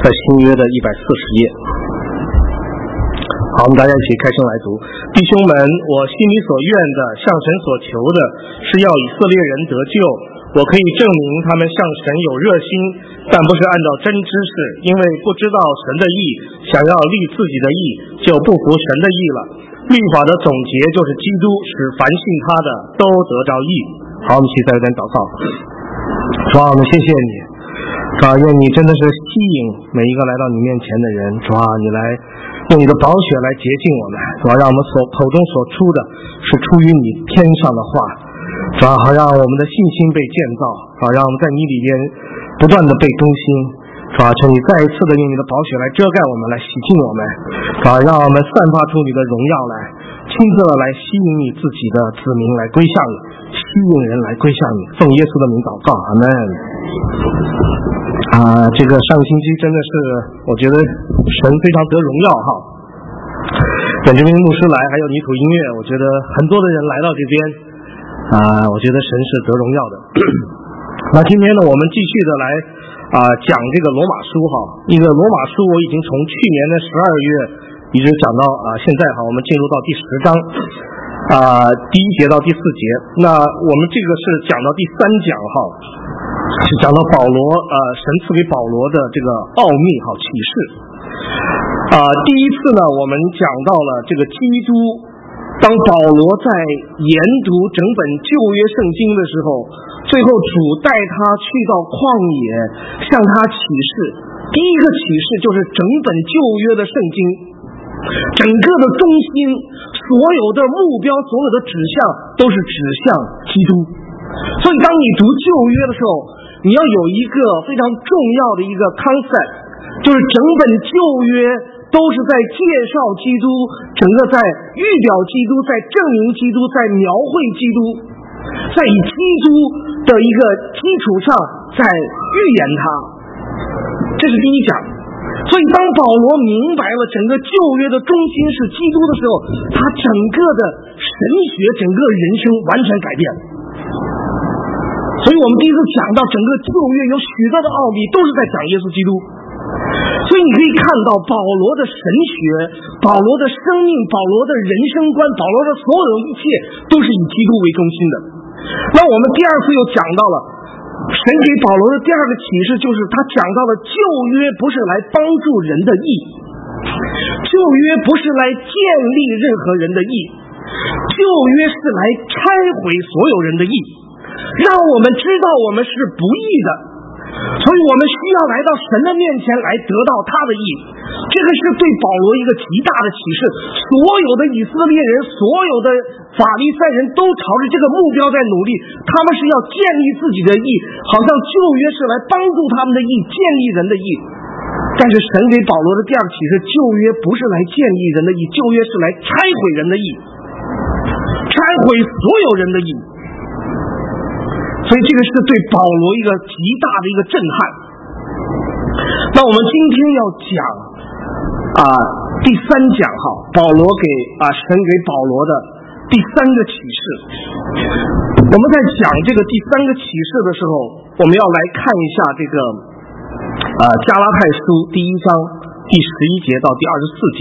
在新约的140页。好，我们大家一起开声来读。弟兄们，我心里所愿的，向神所求的，是要以色列人得救。我可以证明他们向神有热心，但不是按照真知识，因为不知道神的义，想要立自己的义，就不服神的义了。律法的总结就是基督，使凡信他的都得着义。好，我们一起再点祷告。主啊，我们谢谢你，主啊，愿你真的是吸引每一个来到你面前的人。主啊，你来用你的宝血来洁净我们，主啊，让我们口中所出的是出于你天上的话，主啊，好让我们的信心被建造，好让我们在你里边不断的被更新，主啊，求你再一次的用你的宝血来遮盖我们，来洗净我们，主啊，让我们散发出你的荣耀来，亲自的来吸引你自己的子民来归向你，吸引人来归向你，奉耶稣的名祷告，阿门。这个上个星期真的是我觉得神非常得荣耀哈，本这名牧师来还有泥土音乐，我觉得很多的人来到这边我觉得神是得荣耀的。那今天呢，我们继续的来讲这个罗马书哈，一个罗马书我已经从去年的12月一直讲到现在哈，我们进入到第10章第1节到第4节。那我们这个是讲到第3讲哈，是讲到保罗神赐给保罗的这个奥秘哈启示。第一次呢，我们讲到了这个基督，当保罗在研读整本旧约圣经的时候，最后主带他去到旷野向他启示。第一个启示就是整本旧约的圣经，整个的中心，所有的目标，所有的指向都是指向基督。所以当你读旧约的时候，你要有一个非常重要的一个 concept， 就是整本旧约都是在介绍基督，整个在预表基督，在证明基督，在描绘基督，在以基督的一个基础上在预言他。这是第一讲。所以当保罗明白了整个旧约的中心是基督的时候，他整个的神学，整个人生完全改变。所以我们第一次讲到整个旧约有许多的奥秘都是在讲耶稣基督。所以你可以看到保罗的神学，保罗的生命，保罗的人生观，保罗的所有一切都是以基督为中心的。那我们第二次又讲到了神给保罗的第二个启示，就是他讲到了旧约不是来帮助人的义，旧约不是来建立任何人的义，旧约是来拆毁所有人的义，让我们知道我们是不义的，所以我们需要来到神的面前来得到他的义。这个是对保罗一个极大的启示。所有的以色列人，所有的法利赛人都朝着这个目标在努力，他们是要建立自己的义，好像旧约是来帮助他们的义，建立人的义。但是神给保罗的第二个启示，旧约不是来建立人的义，旧约是来拆毁人的义，拆毁所有人的义。所以这个是对保罗一个极大的一个震撼。那我们今天要讲第3讲哈，保罗给神给保罗的第3个启示。我们在讲这个第3个启示的时候，我们要来看一下这个加拉太书第1章第11节到第24节。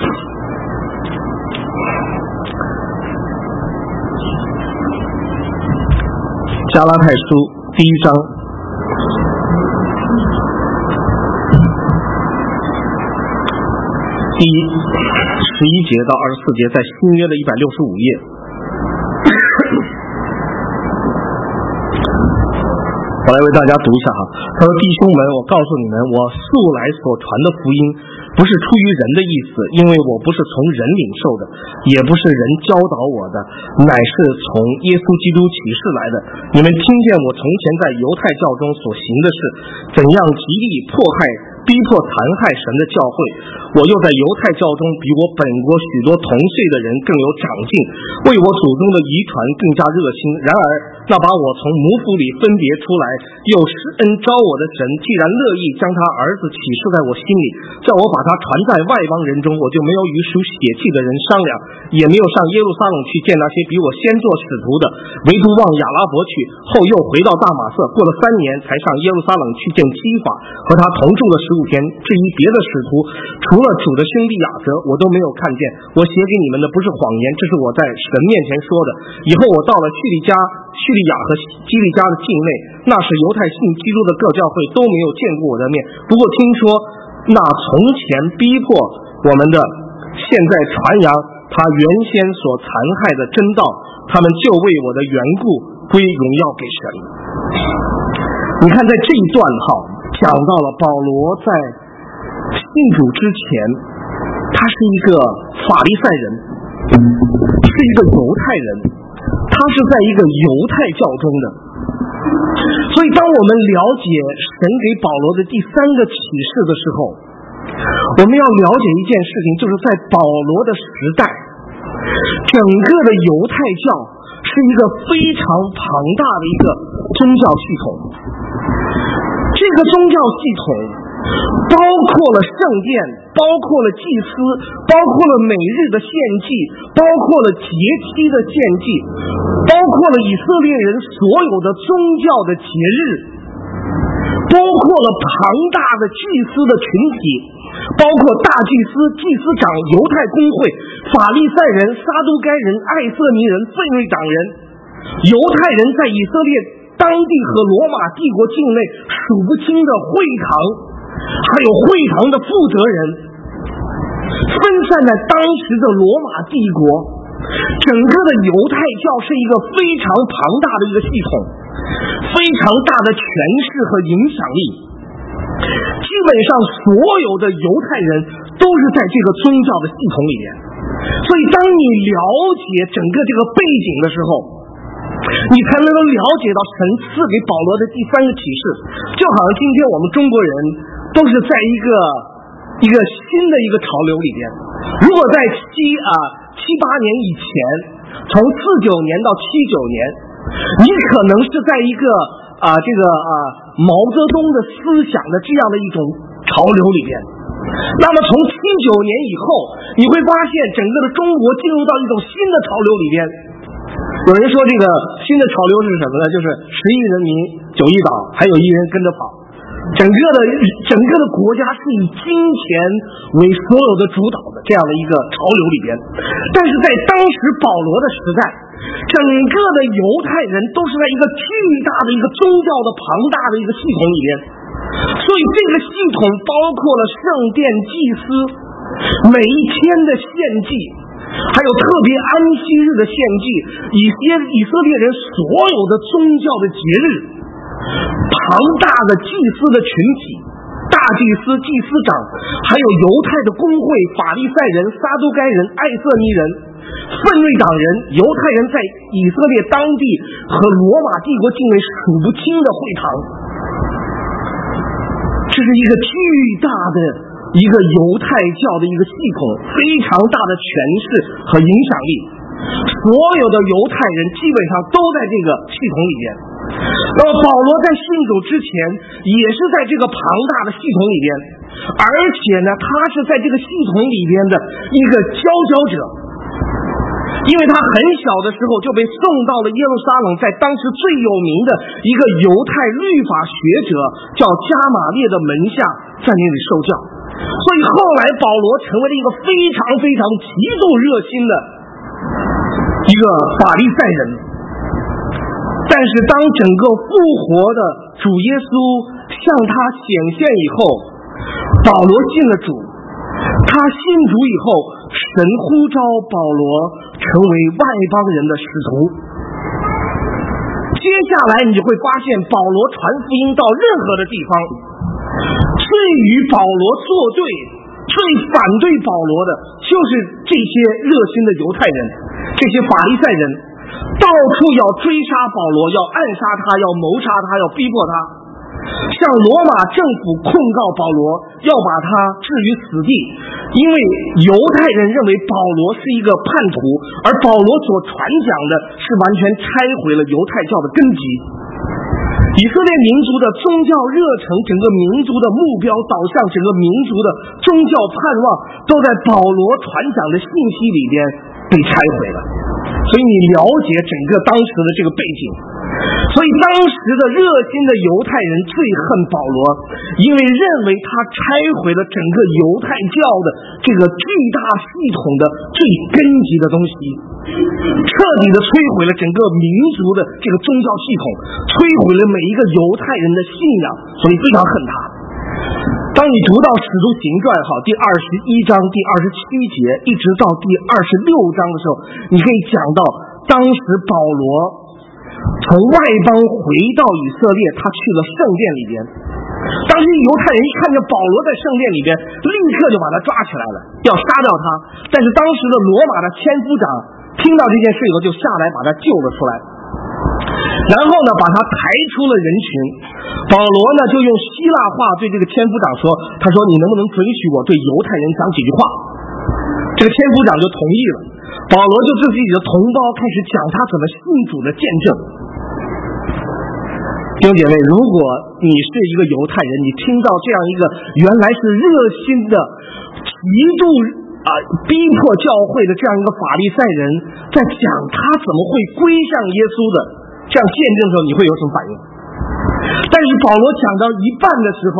加拉太书第1章第11节到24节，在新约的165页。我来为大家读一下哈。他说：弟兄们，我告诉你们，我素来所传的福音不是出于人的意思，因为我不是从人领受的，也不是人教导我的，乃是从耶稣基督启示来的。你们听见我从前在犹太教中所行的事，怎样极力迫害逼迫残害神的教会，我又在犹太教中比我本国许多同岁的人更有长进，为我祖宗的遗传更加热心。然而那把我从母腹里分别出来又施恩招我的神，既然乐意将他儿子启示在我心里，叫我把他传在外邦人中，我就没有与属血气的人商量，也没有上耶路撒冷去见那些比我先做使徒的，唯独往亚拉伯去，后又回到大马色，过了3年才上耶路撒冷去见基法和他同住的使 15天，至于别的使徒，除了主的兄弟雅各，我都没有看见。我写给你们的不是谎言，这是我在神面前说的。以后我到了叙利亚和基利家的境内，那时犹太信基督的各教会都没有见过我的面。不过听说那从前逼迫我们的，现在传扬他原先所残害的真道，他们就为我的缘故归荣耀给神。你看，在这一段讲到了保罗在信主之前，他是一个法利赛人，是一个犹太人，他是在一个犹太教中的。所以当我们了解神给保罗的第3个启示的时候，我们要了解一件事情，就是在保罗的时代，整个的犹太教是一个非常庞大的一个宗教系统。这个宗教系统包括了圣殿，包括了祭司，包括了每日的献祭，包括了节期的献祭，包括了以色列人所有的宗教的节日，包括了庞大的祭司的群体，包括大祭司、祭司长、犹太公会、法利赛人、撒都该人、爱色尼人、费瑞党人。犹太人在以色列当地和罗马帝国境内数不清的会堂，还有会堂的负责人，分散在当时的罗马帝国。整个的犹太教是一个非常庞大的一个系统，非常大的权势和影响力。基本上所有的犹太人都是在这个宗教的系统里面。所以当你了解整个这个背景的时候，你才能够了解到神赐给保罗的第3个启示。就好像今天我们中国人都是在一个新的一个潮流里边。如果在7、8年以前，从49年到79年，你可能是在一个毛泽东的思想的这样的一种潮流里边。那么从79年以后，你会发现整个的中国进入到一种新的潮流里边。有人说这个新的潮流是什么呢？就是10亿人民9亿党，还有1人跟着跑。整个的国家是以金钱为所有的主导的这样的一个潮流里边。但是在当时保罗的时代，整个的犹太人都是在一个巨大的一个宗教的庞大的一个系统里边。所以这个系统包括了圣殿祭司，每一天的献祭，还有特别安息日的献祭，以色列人所有的宗教的节日，庞大的祭司的群体，大祭司、祭司长，还有犹太的公会、法利赛人、撒都该人、爱色尼人、奋锐党人。犹太人在以色列当地和罗马帝国境内数不清的会堂。这是一个巨大的一个犹太教的一个系统，非常大的权势和影响力。所有的犹太人基本上都在这个系统里边。那么保罗在信主之前也是在这个庞大的系统里边，而且呢，他是在这个系统里边的一个佼佼者。因为他很小的时候就被送到了耶路撒冷，在当时最有名的一个犹太律法学者叫加玛列的门下，在那里受教。所以后来保罗成为了一个非常非常极度热心的一个法利赛人。但是当整个复活的主耶稣向他显现以后，保罗信了主。他信主以后，神呼召保罗成为外邦人的使徒。接下来你就会发现，保罗传福音到任何的地方，最与保罗作对、最反对保罗的，就是这些热心的犹太人，这些法利赛人，到处要追杀保罗，要暗杀他，要谋杀他，要逼迫他。向罗马政府控告保罗，要把他置于死地，因为犹太人认为保罗是一个叛徒，而保罗所传讲的是完全拆毁了犹太教的根基。以色列民族的宗教热诚，整个民族的目标导向，整个民族的宗教盼望，都在保罗传讲的信息里边被拆毁了。所以你了解整个当时的这个背景， 所以当时的热心的犹太人最恨保罗，因为认为他拆毁了整个犹太教的这个巨大系统的最根基的东西，彻底的摧毁了整个民族的这个宗教系统，摧毁了每一个犹太人的信仰，所以非常恨他。当你读到使徒行传第21章第27节一直到第26章的时候，你可以讲到当时保罗从外邦回到以色列，他去了圣殿里边。当时犹太人一看见保罗在圣殿里边，立刻就把他抓起来了，要杀掉他。但是当时的罗马的千夫长听到这件事以后，就下来把他救了出来，然后呢把他抬出了人群。保罗呢就用希腊话对这个千夫长说，他说你能不能准许我对犹太人讲几句话？这个千夫长就同意了。保罗就对自己的同胞开始讲他怎么信主的见证。弟兄姐妹，如果你是一个犹太人，你听到这样一个原来是热心的极度逼迫教会的这样一个法利赛人在讲他怎么会归向耶稣的这样见证的时候，你会有什么反应？但是保罗讲到一半的时候，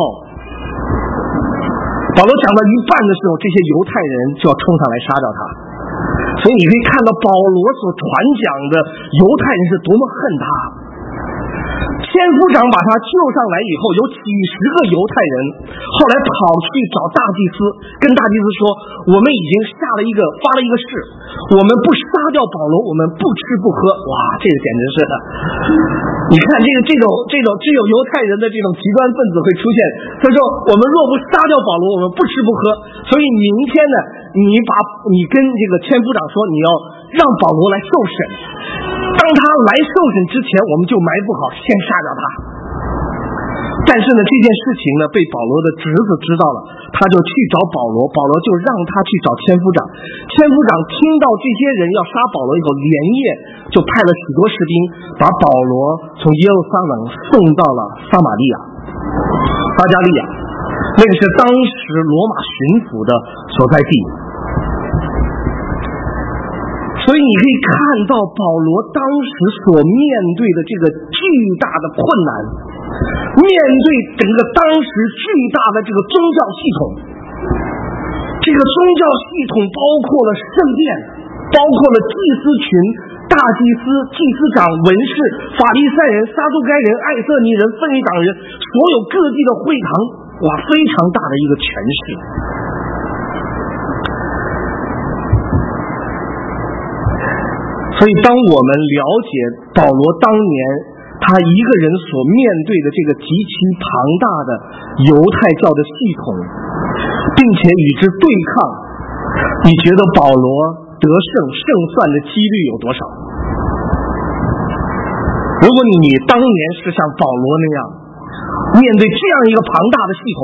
这些犹太人就要冲上来杀掉他。所以你可以看到保罗所传讲的犹太人是多么恨他。千夫长把他救上来以后，有几十个犹太人后来跑去找大祭司，跟大祭司说，我们已经发了一个誓，我们不杀掉保罗，我们不吃不喝。哇，这个简直是的，你看这种只有犹太人的这种极端分子会出现。他说我们若不杀掉保罗，我们不吃不喝。所以明天呢，你跟这个千夫长说，你要让保罗来受审，当他来受审之前，我们就埋伏好，先杀掉他。但是呢，这件事情呢被保罗的侄子知道了，他就去找保罗，保罗就让他去找千夫长。千夫长听到这些人要杀保罗以后，连夜就派了许多士兵把保罗从耶路撒冷送到了撒加利亚，那个是当时罗马巡抚的所在地。所以你可以看到保罗当时所面对的这个巨大的困难，面对整个当时巨大的这个宗教系统，这个宗教系统包括了圣殿，包括了祭司群、大祭司、祭司长、文士、法利赛人、撒都该人、爱色尼人、分离党人，所有各地的会堂，哇，非常大的一个权势。所以当我们了解保罗当年他一个人所面对的这个极其庞大的犹太教的系统，并且与之对抗，你觉得保罗得胜胜算的几率有多少？如果你当年是像保罗那样面对这样一个庞大的系统，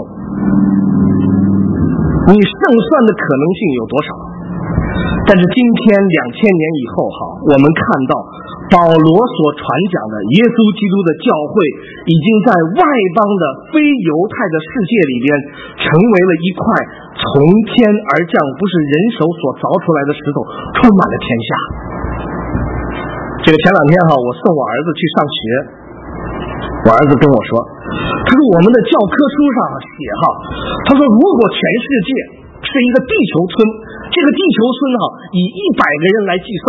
你胜算的可能性有多少？但是今天2000年以后我们看到保罗所传讲的耶稣基督的教会已经在外邦的非犹太的世界里边成为了一块从天而降，不是人手所凿出来的石头，充满了天下。这个前2天我送我儿子去上学，我儿子跟我说，他说我们的教科书上写他说如果全世界是一个地球村，这个地球村以100个人来计算，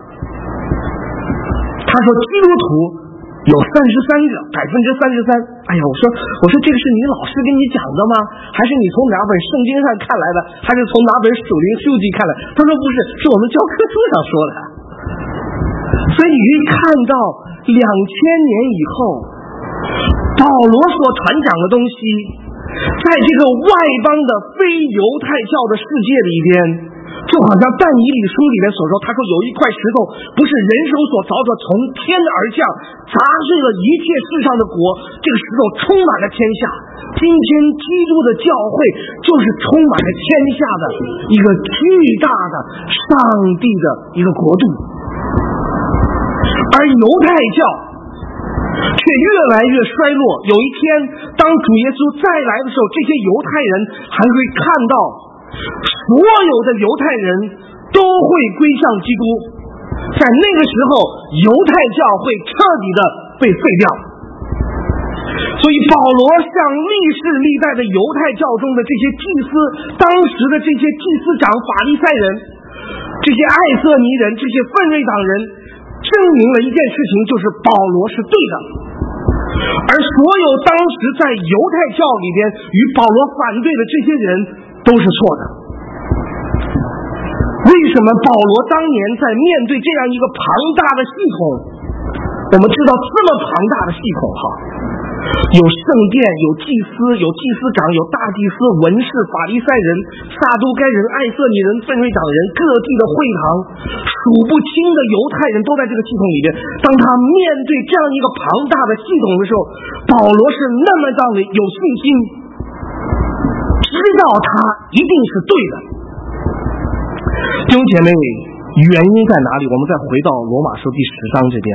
他说基督徒有33个，33%。哎呀，我说这个是你老师跟你讲的吗？还是你从哪本圣经上看来的？还是从哪本属灵书籍看来？他说不是，是我们教科书上说的。所以你可以看到2000年以后保罗所传讲的东西，在这个外邦的非犹太教的世界里边，就好像但以理书里面所说，他说有一块石头不是人手所凿的，从天而降，砸碎了一切世上的国，这个石头充满了天下。今天基督的教会就是充满了天下的一个巨大的上帝的一个国度，而犹太教却越来越衰落。有一天当主耶稣再来的时候，这些犹太人还会看到所有的犹太人都会归向基督，在那个时候犹太教会彻底的被废掉。所以保罗向历世历代的犹太教中的这些祭司，当时的这些祭司长法利赛人，这些爱色尼人，这些奋锐党人，证明了一件事情，就是保罗是对的，而所有当时在犹太教里边与保罗反对的这些人都是错的。为什么保罗当年在面对这样一个庞大的系统，我们知道这么庞大的系统有圣殿，有祭司，有祭司长，有大祭司，文士，法利赛人，撒都该人，爱色尼人，奋锐党人，各地的会堂，数不清的犹太人都在这个系统里边。当他面对这样一个庞大的系统的时候，保罗是那么样的有信心，知道他一定是对的。弟兄姐妹，原因在哪里？我们再回到罗马书第10章这边。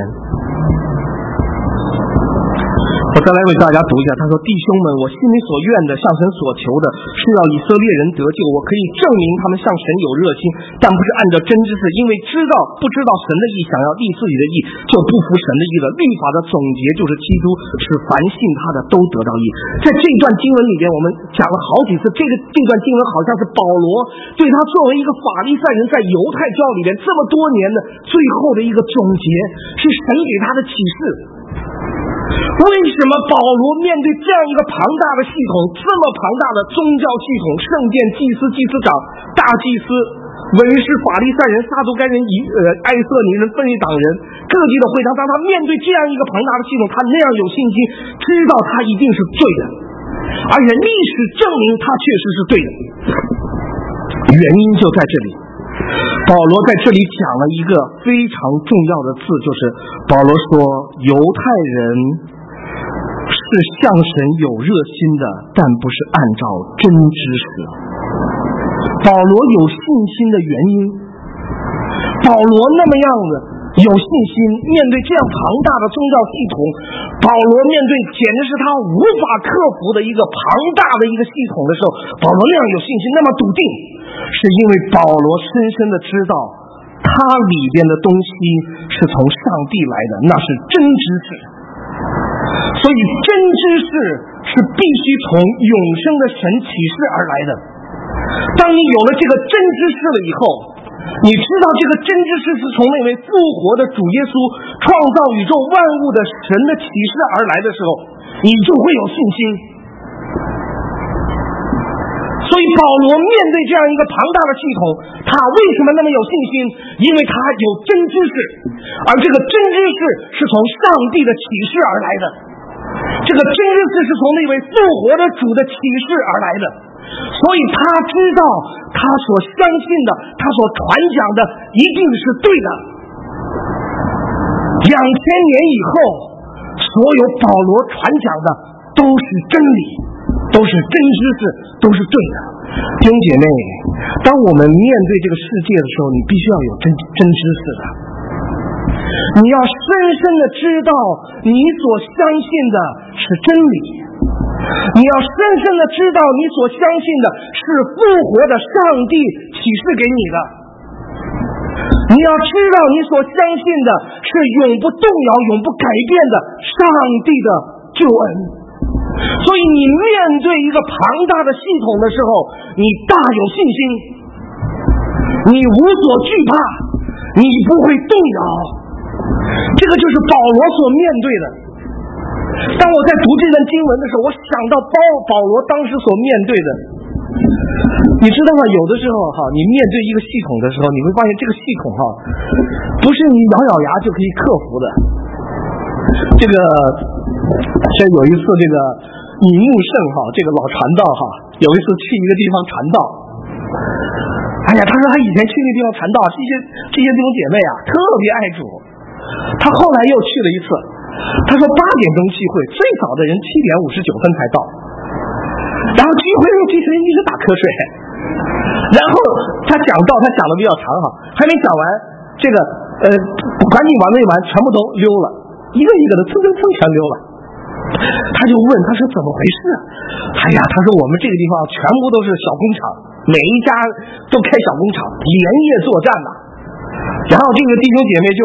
我再来为大家读一下，他说：弟兄们，我心里所愿的，向神所求的，是要以色列人得救。我可以证明他们向神有热心，但不是按照真知识，因为不知道神的意，想要立自己的意，就不服神的意了。律法的总结就是基督，使凡信他的都得到义。在这段经文里边，我们讲了好几次，这段经文好像是保罗对他作为一个法利赛人在犹太教里边这么多年的最后的一个总结，是神给他的启示。为什么保罗面对这样一个庞大的系统，这么庞大的宗教系统，圣殿、祭司、祭司长、大祭司、文士、法利赛人、撒都该人、爱色尼人、奋锐党人，各地的会堂，当他面对这样一个庞大的系统，他那样有信心，知道他一定是对的，而且历史证明他确实是对的。原因就在这里，保罗在这里讲了一个非常重要的字，就是保罗说犹太人是向神有热心的，但不是按照真知识。保罗有信心的原因，保罗那么样的有信心，面对这样庞大的宗教系统，保罗面对简直是他无法克服的一个庞大的一个系统的时候，保罗那样有信心，那么笃定，是因为保罗深深的知道他里边的东西是从上帝来的，那是真知识。所以真知识是必须从永生的神启示而来的。当你有了这个真知识了以后，你知道这个真知识是从那位复活的主耶稣创造宇宙万物的神的启示而来的时候，你就会有信心。所以保罗面对这样一个庞大的系统，他为什么那么有信心？因为他有真知识，而这个真知识是从上帝的启示而来的，这个真知识是从那位复活的主的启示而来的，所以他知道他所相信的，他所传讲的一定是对的。2000年以后，所有保罗传讲的都是真理，都是真知识，都是对的。弟兄姐妹，当我们面对这个世界的时候，你必须要有真知识的，你要深深的知道你所相信的是真理，你要深深的知道你所相信的是复活的上帝启示给你的，你要知道你所相信的是永不动摇永不改变的上帝的救恩。所以你面对一个庞大的系统的时候，你大有信心，你无所惧怕，你不会动摇。这个就是保罗所面对的。当我在读这段经文的时候，我想到保罗当时所面对的。你知道吗？有的时候你面对一个系统的时候，你会发现这个系统不是你咬咬牙就可以克服的。这个像有一次这个尹木胜这个老传道有一次去一个地方传道，他说他以前去那地方传道，这些弟兄姐妹特别爱主。他后来又去了一次，他说8点钟聚会，最早的人7点59分才到，然后聚会后这些人一直打瞌睡，然后他讲道，他讲的比较长还没讲完，这个管你完没完，全部都溜了，一个一个的蹭全溜了。他就问，他说怎么回事？他说我们这个地方全部都是小工厂，每一家都开小工厂，连夜作战然后这个弟兄姐妹就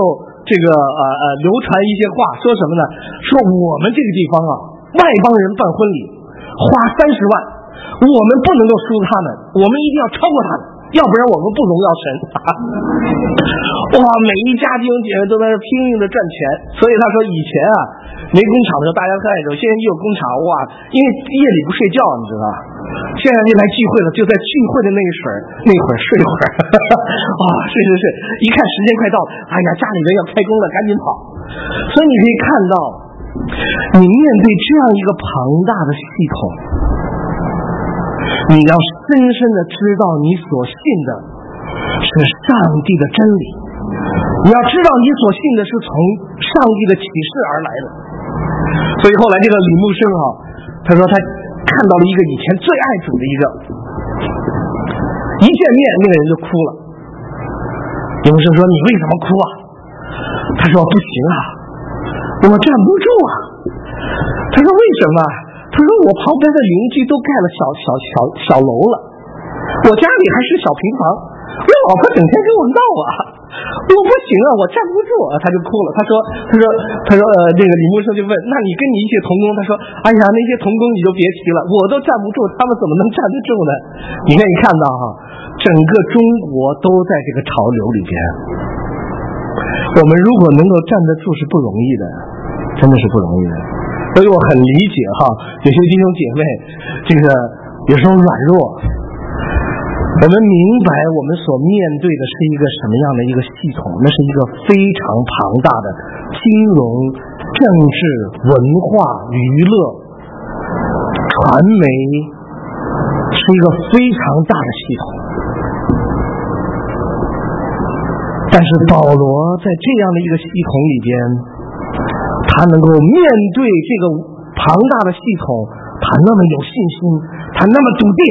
流传一些话，说什么呢？说我们这个地方啊，外邦人办婚礼花30万，我们不能够输他们，我们一定要超过他们，要不然我们不荣耀神。哇，每一家弟兄姐妹都在这拼命的赚钱，所以他说以前啊没工厂的时候大家看着，现在一有工厂，哇，因为夜里不睡觉，你知道吧？现在就来聚会了，就在聚会的那会儿睡会儿，啊，睡，一看时间快到了，哎呀，家里人要开工了，赶紧跑。所以你可以看到，你面对这样一个庞大的系统，你要深深的知道你所信的是上帝的真理，你要知道你所信的是从上帝的启示而来的。所以后来这个李牧生啊，他说他看到了一个以前最爱主的一个，一见面那个人就哭了。李牧生说：“你为什么哭啊？”他说：“不行啊，我站不住啊。”他说：“为什么？”他说：“我旁边的邻居都盖了小楼了，我家里还是小平房，我老婆整天跟我闹啊，我不行啊，我站不住啊。”他就哭了。他说那个李牧生就问：“那你跟你一些同工？”他说：“哎呀，那些同工你就别提了，我都站不住，他们怎么能站得住呢？”你看，你看到哈，整个中国都在这个潮流里边。我们如果能够站得住是不容易的，真的是不容易的。所以我很理解哈，有些弟兄姐妹这个有时候软弱，我们明白我们所面对的是一个什么样的一个系统，那是一个非常庞大的金融、政治、文化、娱乐、传媒，是一个非常大的系统。但是保罗在这样的一个系统里边，他能够面对这个庞大的系统，他那么有信心，他那么笃定，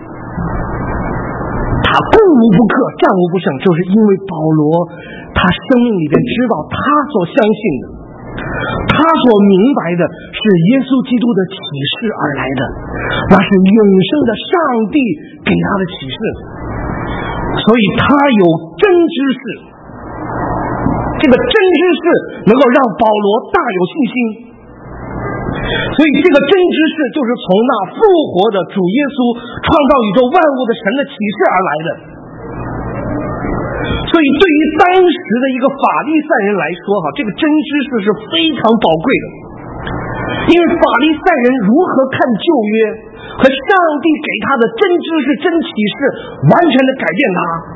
他攻无不克，战无不胜，就是因为保罗他生命里边知道他所相信的，他所明白的是耶稣基督的启示而来的，那是永生的上帝给他的启示，所以他有真知识。这个真知识能够让保罗大有信心，所以这个真知识就是从那复活的主耶稣创造宇宙万物的神的启示而来的。所以对于当时的一个法利赛人来说，这个真知识是非常宝贵的，因为法利赛人如何看旧约和上帝给他的真知识、真启示完全的改变他。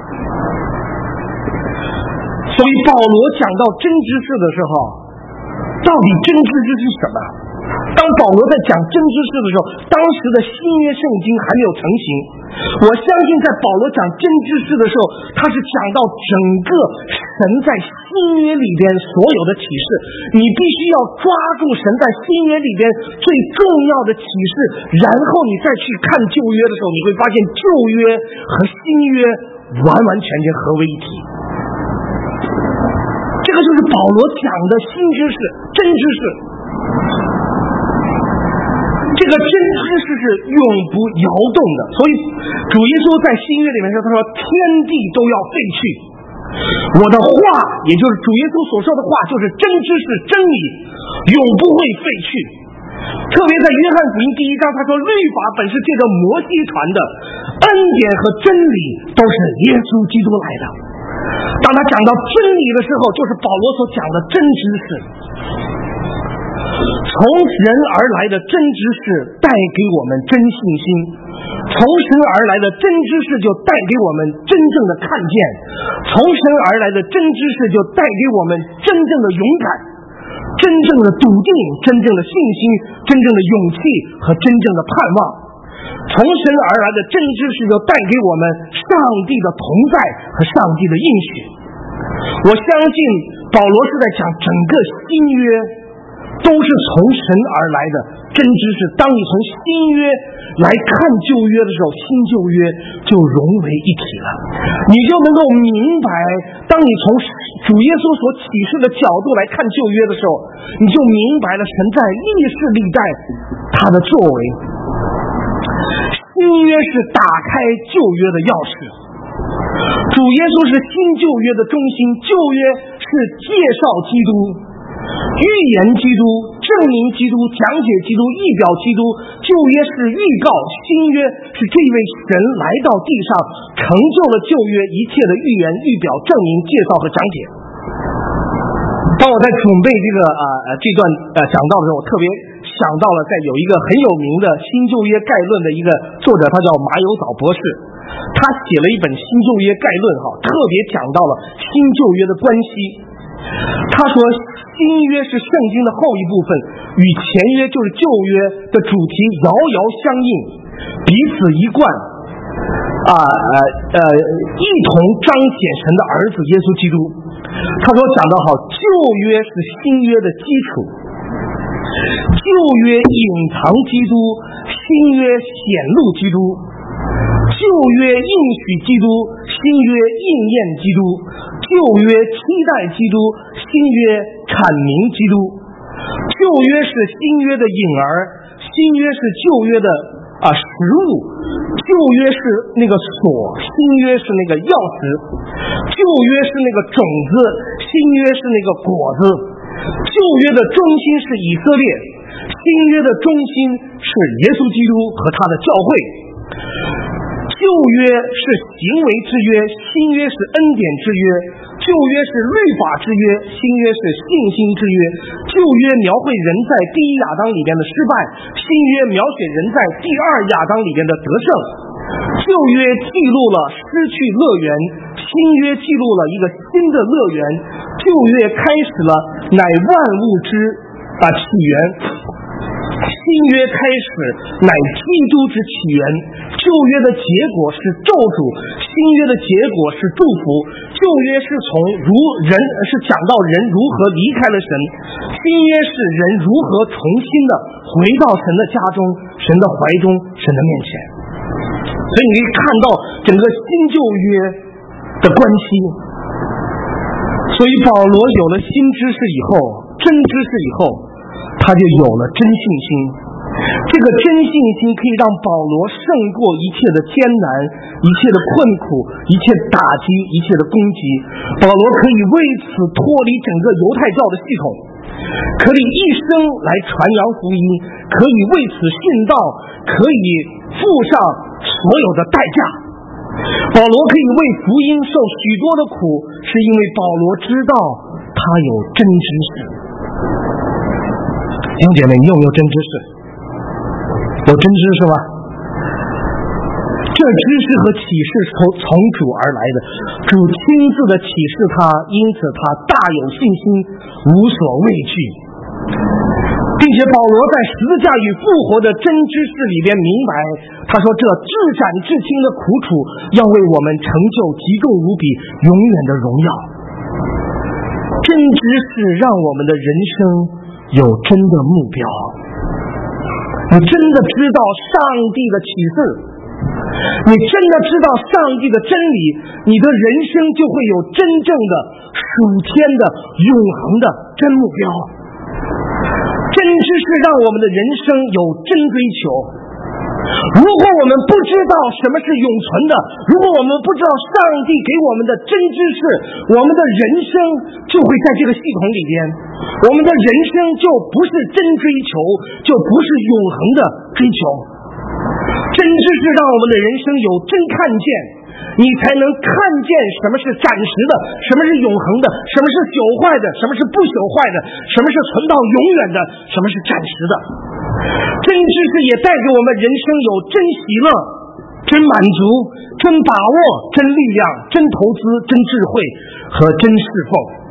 所以保罗讲到真知识的时候，到底真知识是什么？当保罗在讲真知识的时候，当时的新约圣经还没有成型。我相信在保罗讲真知识的时候，他是讲到整个神在新约里边所有的启示，你必须要抓住神在新约里边最重要的启示，然后你再去看旧约的时候，你会发现旧约和新约完完全全合为一体。这个就是保罗讲的新知识、真知识。这个真知识是永不摇动的，所以主耶稣在新约里面说，他说天地都要废去，我的话也就是主耶稣所说的话就是真知识、真理永不会废去。特别在约翰福音第1章，他说律法本是借着摩西传的，恩典和真理都是耶稣基督来的。当他讲到真理的时候，就是保罗所讲的真知识，从人而来的真知识带给我们真信心，从神而来的真知识就带给我们真正的看见，从神而来的真知识就带给我们真正的勇敢，真正的笃定，真正的信心，真正的勇气和真正的盼望。从神而来的真知识就带给我们上帝的同在和上帝的应许。我相信保罗是在讲整个新约都是从神而来的真知识，当你从新约来看旧约的时候，新旧约就融为一体了，你就能够明白，当你从主耶稣所启示的角度来看旧约的时候，你就明白了神在历世历代他的作为。新约是打开旧约的钥匙，主耶稣是新旧约的中心，旧约是是介绍基督，预言基督，证明基督，讲解基督，译表基督。旧约是预告，新约是这位神来到地上，成就了旧约一切的预言、预表、证明、介绍和讲解。当我在准备这段讲道的时候，我特别想到了有一个很有名的新旧约概论的一个作者，他叫马有藻博士，他写了一本新旧约概论，特别讲到了新旧约的关系。他说新约是圣经的后一部分，与前约就是旧约的主题遥遥相应，彼此一贯，一同彰显神的儿子耶稣基督。他说讲得好，旧约是新约的基础，旧约隐藏基督，新约显露基督；旧约应许基督，新约应验基督；旧约期待基督，新约阐明基督。旧约是新约的影儿，新约是旧约的实物，旧约是那个锁，新约是那个钥匙；旧约是那个种子，新约是那个果子；旧约的中心是以色列，新约的中心是耶稣基督和他的教会。旧约是行为之约，新约是恩典之约；旧约是律法之约，新约是信心之约。旧约描绘人在第一亚当里边的失败，新约描写人在第二亚当里边的得胜。旧约记录了失去乐园，新约记录了一个新的乐园。旧约开始了乃万物之起源，新约开始乃基督之起源。旧约的结果是咒诅，新约的结果是祝福。旧约是讲到人如何离开了神，新约是人如何重新的回到神的家中、神的怀中、神的面前。所以你可以看到整个新旧约的关系。所以保罗有了新知识以后，真知识以后，他就有了真信心。这个真信心可以让保罗胜过一切的艰难、一切的困苦、一切打击、一切的攻击。保罗可以为此脱离整个犹太教的系统，可以一生来传扬福音，可以为此殉道，可以付上所有的代价。保罗可以为福音受许多的苦，是因为保罗知道他有真知识。弟兄姐妹，你有没有真知识？有真知识吗？这知识和启示从主而来的，主亲自的启示他，因此他大有信心，无所畏惧。并且保罗在十字架与复活的真知识里边明白，他说这至斩至轻的苦楚要为我们成就极重无比永远的荣耀。真知识让我们的人生有真的目标，你真的知道上帝的启示，你真的知道上帝的真理，你的人生就会有真正的属天的永恒的真目标。真知识让我们的人生有真追求。如果我们不知道什么是永存的，如果我们不知道上帝给我们的真知识，我们的人生就会在这个系统里边，我们的人生就不是真追求，就不是永恒的追求。真知识让我们的人生有真看见，你才能看见什么是暂时的，什么是永恒的，什么是朽坏的，什么是不朽坏的，什么是存到永远的，什么是暂时的。真知识也带给我们人生有真喜乐、真满足、真把握、真力量、真投资、真智慧和真侍奉。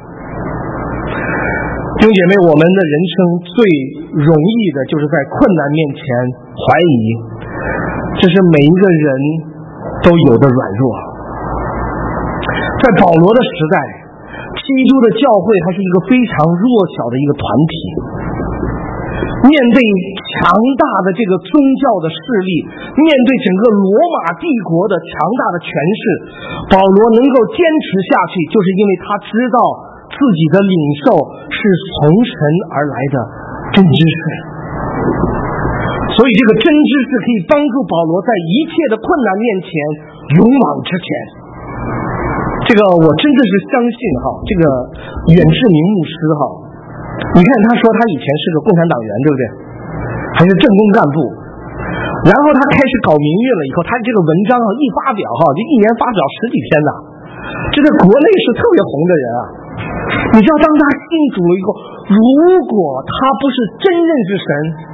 弟兄姐妹，我们的人生最容易的就是在困难面前怀疑，这是每一个人都有的软弱。在保罗的时代，基督的教会还是一个非常弱小的一个团体，面对强大的这个宗教的势力，面对整个罗马帝国的强大的权势，保罗能够坚持下去，就是因为他知道自己的领受是从神而来的真知识。所以这个真知识可以帮助保罗在一切的困难面前勇往直前。 这个我真的是相信这个远志明牧师你看他说他以前是个共产党员，对不对？还是政工干部，然后他开始搞民运了以后，他这个文章一发表就一年发表10几篇呢，这个国内是特别红的人你知道，当他信主了以后，如果他不是真认识神，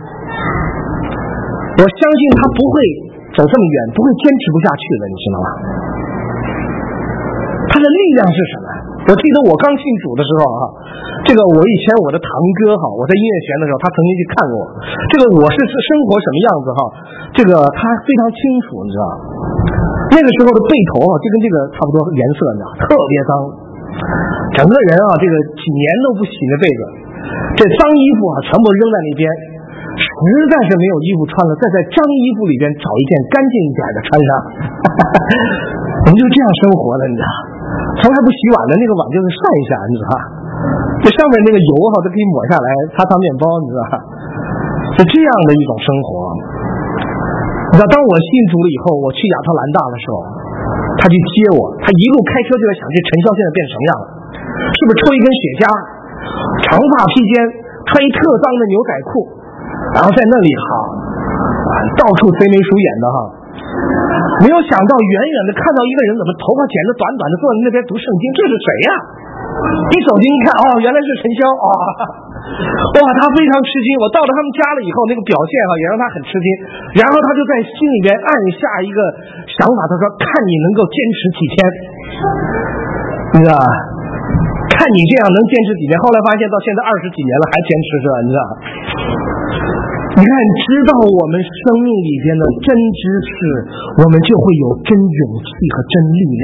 我相信他不会走这么远，不会坚持不下去的，你知道吗？他的力量是什么？我记得我刚信主的时候这个我以前我的堂哥我在音乐学的时候，他曾经去看过这个我是生活什么样子这个他非常清楚，你知道，那个时候的背头就跟这个差不多颜色，你知道，特别脏，整个人这个几年都不洗那被子，这脏衣服全部扔在那边，实在是没有衣服穿了，再在脏衣服里边找一件干净一点的穿上我们就这样生活的，你知道，从来不洗碗的，那个碗就是涮一下，你知道，这上面那个油都可以抹下来，擦擦面包，你知道，是这样的一种生活。你知道，当我信主了以后，我去亚特兰大的时候，他去接我，他一路开车就在想，这陈潇现在变什么样了？是不是抽一根雪茄，长发披肩，穿一特脏的牛仔裤，然后在那里到处贼眉鼠眼的没有想到远远的看到一个人，怎么头发剪得短短的，坐在那边读圣经，这是谁呀？一走近一看，原来是陈潇他非常吃惊。我到了他们家了以后，那个表现也让他很吃惊。然后他就在心里边暗下一个想法，他说：“看你能够坚持几天，你知道？看你这样能坚持几天。”后来发现到现在20几年了，还坚持着，你知道？你看，知道我们生命里边的真知识，我们就会有真勇气和真力量。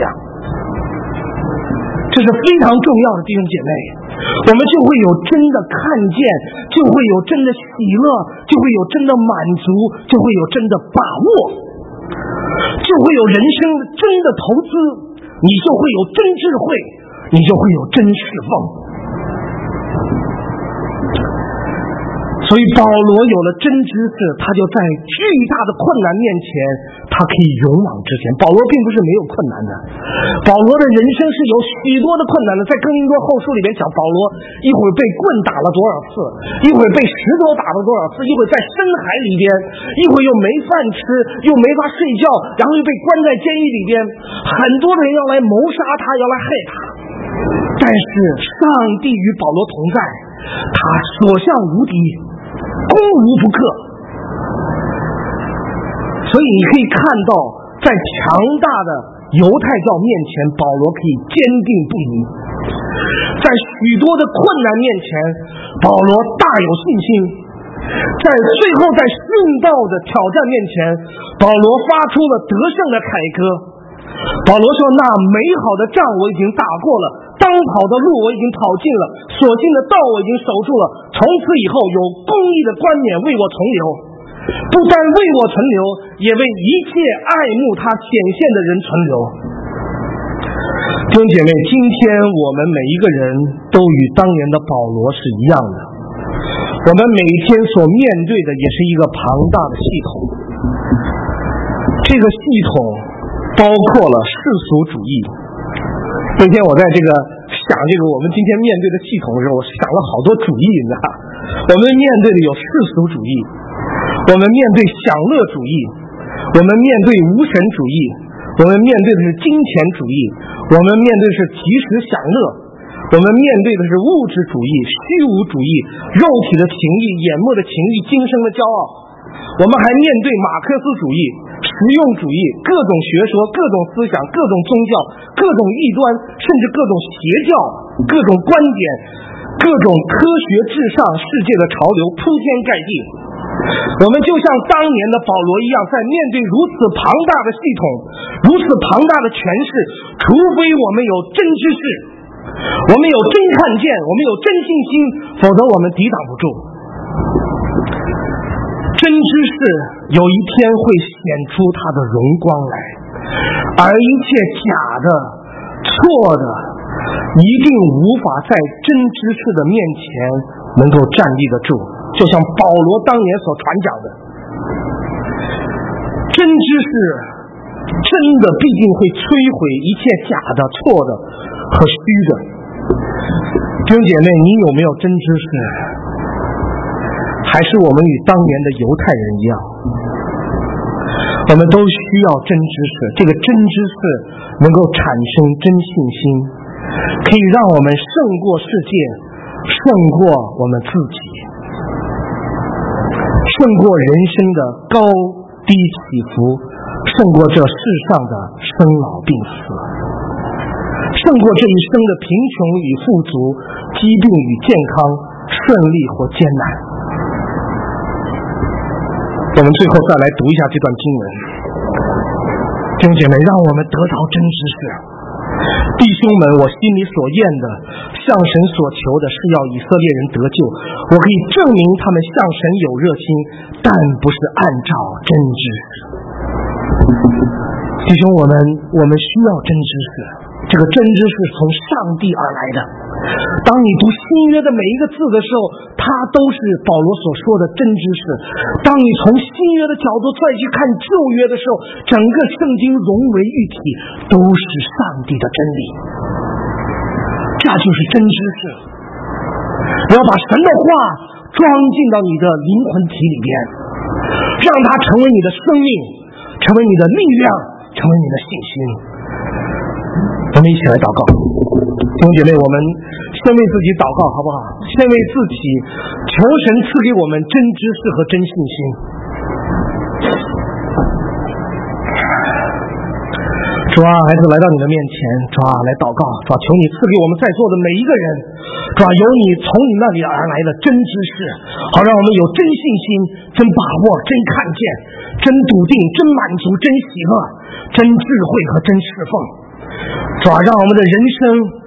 这是非常重要的，弟兄姐妹，我们就会有真的看见，就会有真的喜乐，就会有真的满足，就会有真的把握，就会有人生真的投资，你就会有真智慧，你就会有真释放。所以保罗有了真知识，他就在巨大的困难面前，他可以勇往直前。保罗并不是没有困难的，保罗的人生是有许多的困难的。在哥林多后书里面讲，保罗一会儿被棍打了多少次，一会儿被石头打了多少次，一会儿在深海里边，一会儿又没饭吃，又没法睡觉，然后又被关在监狱里边，很多人要来谋杀他，要来害他。但是上帝与保罗同在，他所向无敌，攻无不克。所以你可以看到，在强大的犹太教面前，保罗可以坚定不移；在许多的困难面前，保罗大有信心；在最后在殉道的挑战面前，保罗发出了得胜的凯歌。保罗说：“那美好的仗我已经打过了，当跑的路我已经跑尽了，所信的道我已经守住了。从此以后，有公义的冠冕为我存留，不单为我存留，也为一切爱慕他显现的人存留。”弟兄姐妹，今天我们每一个人都与当年的保罗是一样的，我们每天所面对的也是一个庞大的系统，这个系统包括了世俗主义。那天我在这个想这个我们今天面对的系统的时候，我想了好多主义，你知道，我们面对的有世俗主义，我们面对享乐主义，我们面对无神主义，我们面对的是金钱主义，我们面对的是及时享乐，我们面对的是物质主义、虚无主义、肉体的情欲、眼目的情欲、今生的骄傲。我们还面对马克思主义、实用主义、各种学说、各种思想、各种宗教、各种异端，甚至各种邪教、各种观点、各种科学至上世界的潮流铺天盖地。我们就像当年的保罗一样，在面对如此庞大的系统、如此庞大的权势，除非我们有真知识，我们有真看见，我们有真信心，否则我们抵挡不住。真知识有一天会显出它的荣光来，而一切假的、错的，一定无法在真知识的面前能够站立得住。就像保罗当年所传讲的，真知识真的必定会摧毁一切假的、错的和虚的。弟兄姐妹，你有没有真知识？还是我们与当年的犹太人一样，我们都需要真知识。这个真知识能够产生真信心，可以让我们胜过世界，胜过我们自己，胜过人生的高低起伏，胜过这世上的生老病死，胜过这一生的贫穷与富足，疾病与健康，顺利或艰难。我们最后再来读一下这段经文。弟兄姐妹，让我们得到真知识。弟兄们，我心里所愿的，向神所求的是要以色列人得救。我可以证明他们向神有热心，但不是按照真知识。弟兄，我们需要真知识。这个真知识从上帝而来的。当你读新约的每一个字的时候，它都是保罗所说的真知识。当你从新约的角度再去看旧约的时候，整个圣经融为一体，都是上帝的真理。这就是真知识。你要把神的话装进到你的灵魂体里边，让它成为你的生命，成为你的力量，成为你的信心。我们一起来祷告。弟兄姐妹，我们先为自己祷告好不好？先为自己求神赐给我们真知识和真信心。主啊，孩子来到你的面前，主啊，来祷告，主啊，求你赐给我们在座的每一个人，主啊，有你从你那里而来的真知识，好让我们有真信心、真把握、真看见、真笃定、真满足、真喜乐、真智慧和真侍奉。主啊，让我们的人生